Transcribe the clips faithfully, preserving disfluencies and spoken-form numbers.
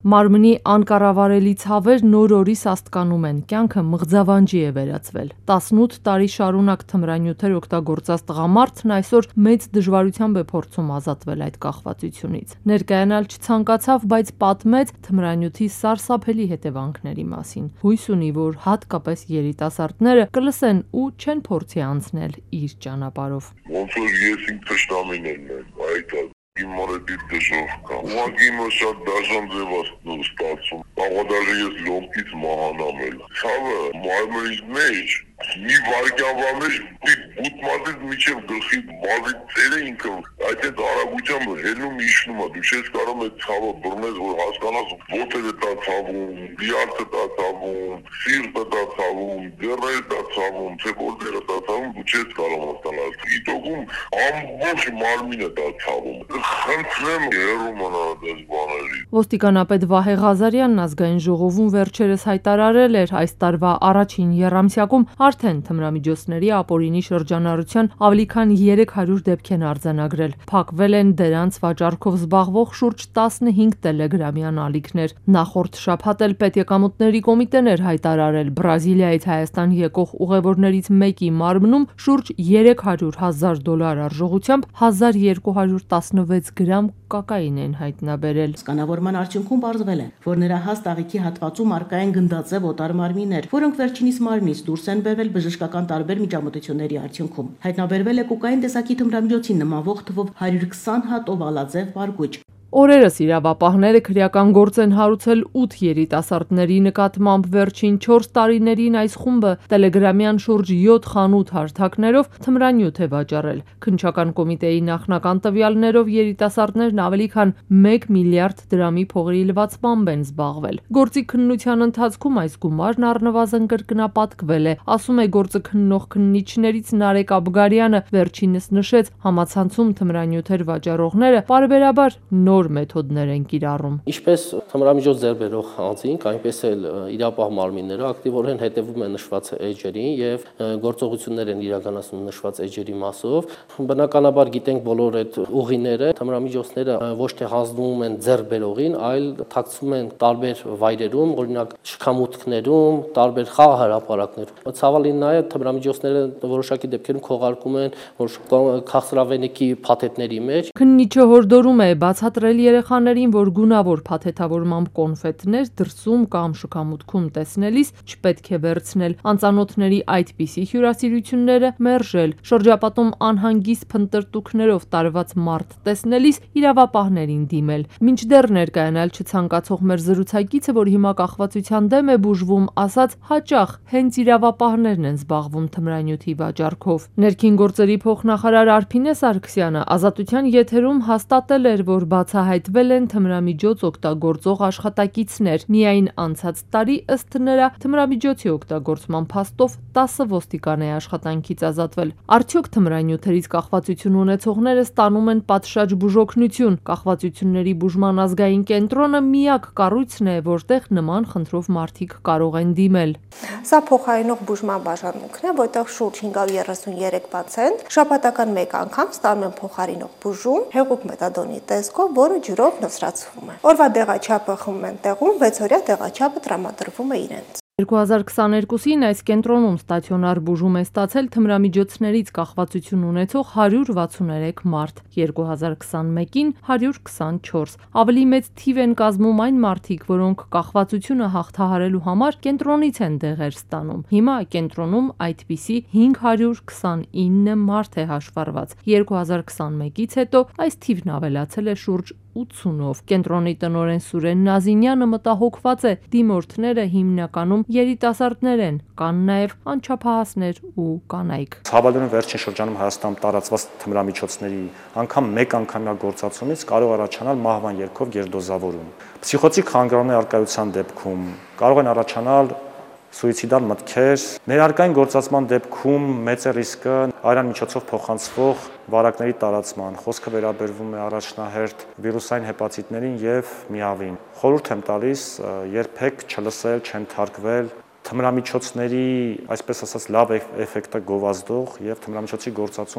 Մարմնի անկառավարելի ցավեր նոր օրից աստկանում են, կյանքը մղձավանջի է վերածվել։ տասնութ տարի շարունակ թմրանյութեր օգտագործած տղամարդն այսօր մեծ դժվարությամբ է փորձում ազատվել այդ կախվածությունից։ Ներկայանալ չցանկացավ, բայց պատմեց թմրանյութի սարսափելի հետևանքների մասին։ Հույս ունի, որ հատկապես երիտասարդները կլսեն ու չեն փորձի անցնել իր ճանապարհով։ Ոնց որ ես ինձ թշնամիներն եմ, այդ Իմ մորեդի դժող կա։ Ուղղակի իմը շատ դաժան ձև ստացվում։ Բաղադարը ես լոմկից մահանամ էլ։ Ցավը մարմնից մեջ մի վարկյանվա մեջ բուտմատից միջև գլխի բազի ծերը ինքը այդ այդ արագությամբ հելնում իջնում է։ Դու չես կարող այդ ցավը բռնես, որ հասկանաս ոտերը տա ցավում, դիալը տա ցավում, սիրտը տա ցավում, դերերը տա ցավում, ցեկորդերը տա ցավում, դու չես կարող հասկանալ։ Իտոգում ամբողջ մարմինը տա ցավում։ Խնդրեմ հեռու մնալ այս բաներից։ Ոստիկանապետ Վահե Ղազարյանն ազգային ժողովում վերջերս հայտարարել էր այս տարվա առաջին եռամսյակում արդեն թմրամիջոցների ապօրինի շրջանառության ավելի քան երեք հարյուր դեպք են արձանագրել։ Փակվել են դրանց վաճառքով զբաղվող շուրջ տասնհինգ տելեգրամյան ալիքներ։ Նախորդ շաբաթ էլ պետեկամուտների կոմիտեն էր հայտարարել Բրազիլիայից Հայաստան եկող ուղևորներից մեկի մարմնում շուրջ երեք հարյուր հազար դոլար արժողությամբ հազար երկու հարյուր տասնվեց գրամ կոկաին են հայտնաբերել։ Սկանավորման արդյունքում պարզվել է, որ նրա հաստ աղիքի հատվածում առկա են գնդաձև օտար մարմիններ, որոնք վերջինիս մարմնից դուրս են բերվել բժշկական տարբեր միջամտությունների արդյունքում։ Հայտնաբերվել է կոկաին տեսակի թմրամիջոցի նմանվող թվով հարյուր քսան հատ օվալաձև պարկուճ։ Օրերս իրավապահները քրեական գործ են հարուցել ութ երիտասարդների նկատմամբ վերջին չորս տարիներին այս խումբը տելեգրամյան շուրջ յոթ խանութ հարթակներով թմրանյութ է վաճառել։ Քննչական կոմիտեի նախնական տվյալներով երիտասարդներն ավելի քան մեկ միլիարդ դրամի փողերի լվացմամբ են զբաղվել։ Գործի քննության ընթացքում այս գումարն առնվազն կրկնապատկվել է, ասում է գործը քննող քննիչներից Նարեկ Աբգարյանը, վերջինս նշեց, համացանցում թմրանյութեր վաճառողները պարբերաբար նոր մեթոդներ են կիրառում։ Ինչպես թմրամիջոց ձեռք բերող անձինք, այնպես էլ իրապահ մարմինները ակտիվորեն հետևում են նշված էջերին եւ գործողություններ են իրականացնում նշված էջերի մասով։ Բնականաբար գիտենք բոլոր այդ ուղիները, թմրամիջոցները ոչ թե հանձնվում են ձեռք բերողին, այլ թաքցվում են տարբեր վայրերում, օրինակ շքամուտքներում, տարբեր խաղահրապարակներում։ Ցավալին նաեւ թմրամիջոցները որոշակի դեպքերում քողարկում են որ քաղցրավենիքի փաթեթների մեջ։ Քննիչը հորդորում է բացատրել երեխաներին, որ գունավոր փաթեթավորմամբ կոնֆետներ դրսում կամ շքամուտքում տեսնելիս չպետք է վերցնել, անծանոթների այդպիսի հյուրասիրությունները մերժել, շրջապատում անհանգիստ փնտրտուքներով տարված մարդ տեսնելիս իրավապահներին դիմել։ Մինչդեռ ներկայանալ չցանկացող մեր զրուցակիցը, որ հիմա կախվածության դեմ է բուժվում, ասաց հաճախ հենց իրավապահներն են զբաղվում թմրանյութի վաճառքով։ Ներքին գործերի փոխնախարար Արփինե Սարգսյանը Ազատության եթերում հաստատել էր, որ բացահայտվել են թմրամիջոց օգտագործող աշխատակիցներ։ Միայն անցած տարի ըստ նրա թմրամիջոցի օգտագործման փաստով տասը ոստիկան է աշխատանքից ազատվել։ Արդյոք թմրանյութերից կախվածություն ունեցողները ստանում են պատշաճ բուժօգնություն։ Կախվածությունների բուժման ազգային կենտրոնը միակ կառույցն է, որտեղ նման խնդրով մարդիկ կարող են դիմել։ Սա փոխարինող բուժման բաժանմունքն է, որտեղ շուրջ հինգ հարյուր երեսունյուրեք պացիենտ շաբաթական մեկ անգամ ստանում են փոխարինող բուժում հեղուկ մեթադոնի տեսքով, որը ջրով նոսրացվում է։ Օրվա դեղաչափը խմում են տեղում, վեց օրյա դեղաչափը տրամադրվում է իրենց։ երկու հազար քսաներկուսին այս կենտրոնում ստացիոնար բուժում է ստացել թմրամիջոցներից կախվածություն ունեցող հարյուր վաթսուներեք մարդ, երկու հազար քսանմեկին հարյուր քսանչորս։ Ավելի մեծ թիվ են կազմում այն մարդիկ, որոնք կախվածությունը հաղթահարելու համար կենտրոնից են դեղեր ստանում։ Հիմա կենտրոնում այդպիսի հինգ հարյուր քսանինը մարդ է հաշվառված։ երկու հազար քսանմեկից հետո այս թիվն ավելացել է շուրջ ութսունով։ Կենտրոնի տնօրեն Սուրեն Նազինյանը մտահոգված է, դիմորդները հիմնականում երիտասարդներ են, կան նաև անչափահասներ ու կանայք։ Ցավալիորեն վերջին շրջանում Հայաստանում տարածված թմրամիջոցների անգամ մեկ անգամյա գործածումից կարող առաջանալ մահվան ելքով գերդոզավորում։ Փսիխոտիկ խանգարումների արկայության դեպքում կարող են առաջանալ սուիցիդալ մտքեր։ Ներարկային գործածման դեպքում մեծ է ռիսկը արյան միջոցով փոխանցվող վարակների տարածման։ Խոսքը վերաբերվում է առաջնահերթ վիրուսային հեպատիտներին եւ միավին։ Խորհուրդ եմ տալիս երբեք չլսել, չընթարկվել թմրամիջոցների, այսպես ասած, լավ էֆեկտը գովազդող եւ թմրամիջոցի գործածում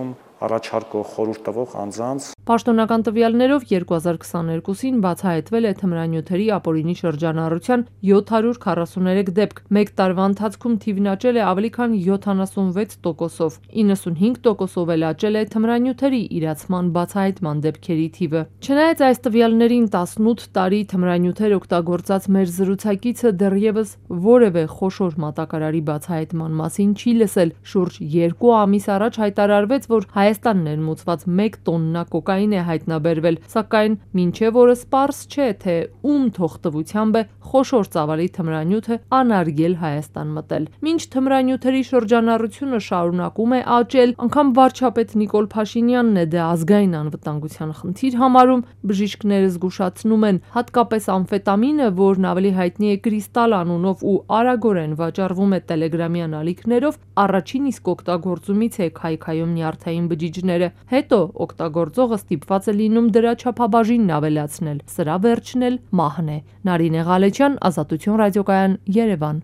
առաջարկող խորհուրդ տվող անձանց։ Պաշտոնական տվյալներով երկու հազար քսաներկուսին բացահայտվել է թմրանյութերի ապօրինի շրջանառության յոթ հարյուր քառասուներեք դեպք, մեկ տարվա ընթացքում թիվն աճել է ավելի քան յոթանասունվեց տոկոսով, իննսունհինգ տոկոսով էլ աճել է թմրանյութերի իրացման բացահայտման դեպքերի թիվը։ Չնայած այս տվյալներին տասնութ տարի թմրանյութեր օգտագործած մեր զրուցակիցը դեռևս որևէ խոշոր մատակարարի բացահայտման մասին չի լսել, շուրջ երկու ամիս առաջ հայտարարվեց, որ Հայաստան ներմուծված մեկ տոննա կոկաին է հայտնաբերվել, սակայն մինչև օրս պարզ չէ, թե ում թողտվությամբ է խոշոր ծավալի թմրանյութը անարգել Հայաստան մտել։ Մինչ թմրանյութերի շրջանառությունը շարունակում է աճել, անգամ վարչապետ Նիկոլ Փաշինյանն է դա ազգային անվտանգության խնդիր համարում, բժիշկները զգուշացնում են, հատկապես ամֆետամինը, որն ավելի հայտնի է կրիստալ անունով ու արագորեն վաճառվում է տելեգրամյան ալիքներով, առաջին իսկ օգտագործումից է քայքայում նյարդային բջիջները, հետո օգտագործողը ստիպված է լինում դրա չափաբաժինն ավելացնել, սրա վերջն էլ մահն է։ Նարինե Ղալեչյան, Ազատություն ռադիոկայան, Երևան։